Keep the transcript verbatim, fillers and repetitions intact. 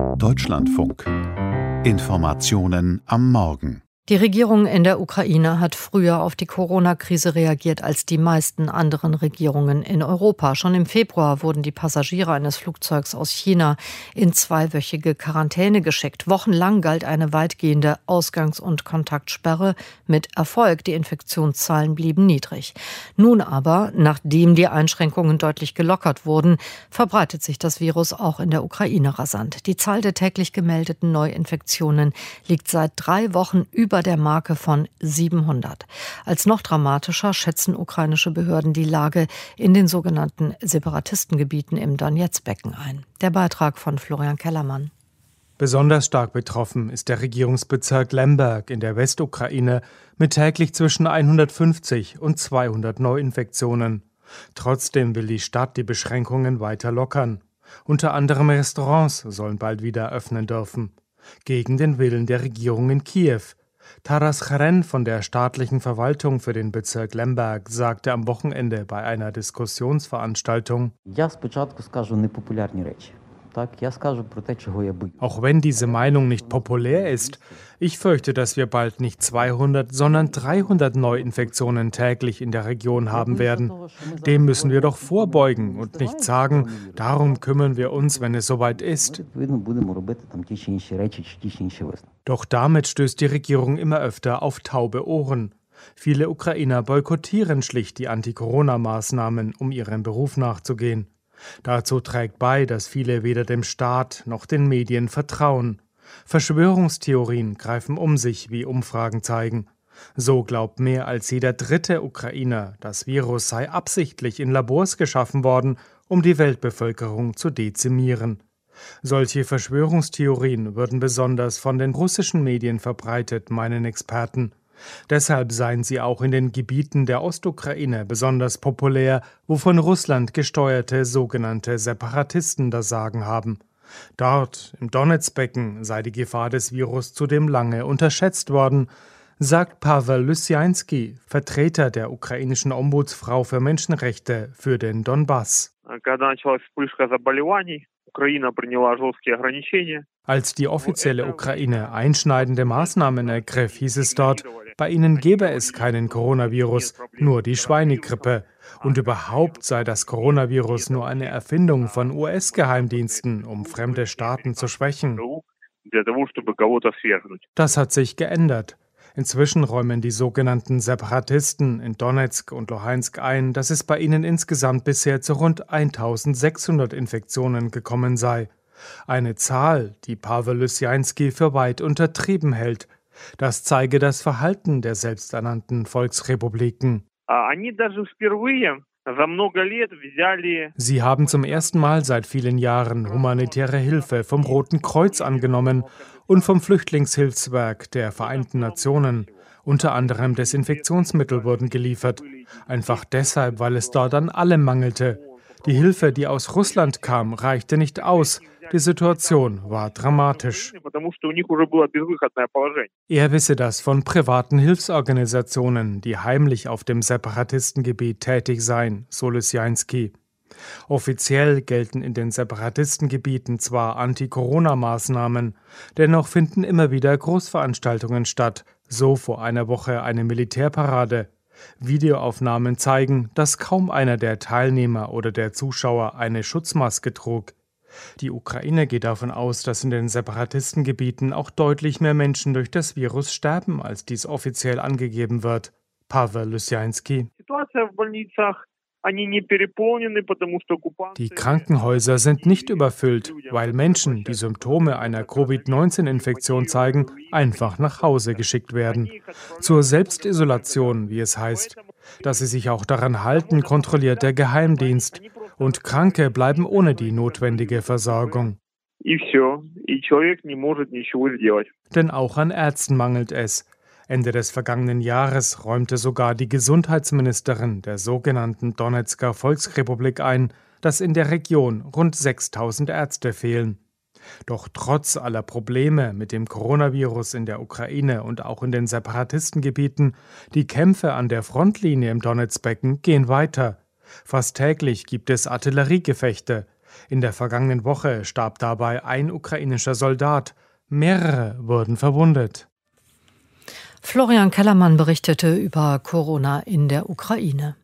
Deutschlandfunk. Informationen am Morgen. Die Regierung in der Ukraine hat früher auf die Corona-Krise reagiert als die meisten anderen Regierungen in Europa. Schon im Februar wurden die Passagiere eines Flugzeugs aus China in zweiwöchige Quarantäne geschickt. Wochenlang galt eine weitgehende Ausgangs- und Kontaktsperre mit Erfolg. Die Infektionszahlen blieben niedrig. Nun aber, nachdem die Einschränkungen deutlich gelockert wurden, verbreitet sich das Virus auch in der Ukraine rasant. Die Zahl der täglich gemeldeten Neuinfektionen liegt seit drei Wochen über der Marke von siebenhundert. Als noch dramatischer schätzen ukrainische Behörden die Lage in den sogenannten Separatistengebieten im Donezk-Becken ein. Der Beitrag von Florian Kellermann. Besonders stark betroffen ist der Regierungsbezirk Lemberg in der Westukraine mit täglich zwischen hundertfünfzig und zweihundert Neuinfektionen. Trotzdem will die Stadt die Beschränkungen weiter lockern. Unter anderem Restaurants sollen bald wieder öffnen dürfen. Gegen den Willen der Regierung in Kiew. Taras Charen von der staatlichen Verwaltung für den Bezirk Lemberg sagte am Wochenende bei einer Diskussionsveranstaltung: Auch wenn diese Meinung nicht populär ist, ich fürchte, dass wir bald nicht zweihundert, sondern dreihundert Neuinfektionen täglich in der Region haben werden. Dem müssen wir doch vorbeugen und nicht sagen, darum kümmern wir uns, wenn es soweit ist. Doch damit stößt die Regierung immer öfter auf taube Ohren. Viele Ukrainer boykottieren schlicht die Anti-Corona-Maßnahmen, um ihrem Beruf nachzugehen. Dazu trägt bei, dass viele weder dem Staat noch den Medien vertrauen. Verschwörungstheorien greifen um sich, wie Umfragen zeigen. So glaubt mehr als jeder dritte Ukrainer, das Virus sei absichtlich in Labors geschaffen worden, um die Weltbevölkerung zu dezimieren. Solche Verschwörungstheorien würden besonders von den russischen Medien verbreitet, meinen Experten. Deshalb seien sie auch in den Gebieten der Ostukraine besonders populär, wo von Russland gesteuerte sogenannte Separatisten das Sagen haben. Dort, im Donezk-Becken, sei die Gefahr des Virus zudem lange unterschätzt worden, sagt Paweł Lysjański, Vertreter der ukrainischen Ombudsfrau für Menschenrechte für den Donbass. Als die offizielle Ukraine einschneidende Maßnahmen ergriff, hieß es dort, bei ihnen gebe es keinen Coronavirus, nur die Schweinegrippe. Und überhaupt sei das Coronavirus nur eine Erfindung von U S-Geheimdiensten, um fremde Staaten zu schwächen. Das hat sich geändert. Inzwischen räumen die sogenannten Separatisten in Donezk und Luhansk ein, dass es bei ihnen insgesamt bisher zu rund eintausendsechshundert Infektionen gekommen sei. Eine Zahl, die Paweł Lysjański für weit untertrieben hält. Das zeige das Verhalten der selbsternannten Volksrepubliken. Sie haben zum ersten Mal seit vielen Jahren humanitäre Hilfe vom Roten Kreuz angenommen und vom Flüchtlingshilfswerk der Vereinten Nationen. Unter anderem Desinfektionsmittel wurden geliefert, einfach deshalb, weil es dort an allem mangelte. Die Hilfe, die aus Russland kam, reichte nicht aus. Die Situation war dramatisch. Er wisse das von privaten Hilfsorganisationen, die heimlich auf dem Separatistengebiet tätig seien, so Lysjański. Offiziell gelten in den Separatistengebieten zwar Anti-Corona-Maßnahmen, dennoch finden immer wieder Großveranstaltungen statt, so vor einer Woche eine Militärparade. Videoaufnahmen zeigen, dass kaum einer der Teilnehmer oder der Zuschauer eine Schutzmaske trug. Die Ukraine geht davon aus, dass in den Separatistengebieten auch deutlich mehr Menschen durch das Virus sterben, als dies offiziell angegeben wird. Paweł Lysjański. Die Krankenhäuser sind nicht überfüllt, weil Menschen, die Symptome einer Covid neunzehn Infektion zeigen, einfach nach Hause geschickt werden. Zur Selbstisolation, wie es heißt. Dass sie sich auch daran halten, kontrolliert der Geheimdienst. Und Kranke bleiben ohne die notwendige Versorgung. Denn auch an Ärzten mangelt es. Ende des vergangenen Jahres räumte sogar die Gesundheitsministerin der sogenannten Donezker Volksrepublik ein, dass in der Region rund sechstausend Ärzte fehlen. Doch trotz aller Probleme mit dem Coronavirus in der Ukraine und auch in den Separatistengebieten, die Kämpfe an der Frontlinie im Donezk-Becken gehen weiter. Fast täglich gibt es Artilleriegefechte. In der vergangenen Woche starb dabei ein ukrainischer Soldat. Mehrere wurden verwundet. Florian Kellermann berichtete über Corona in der Ukraine.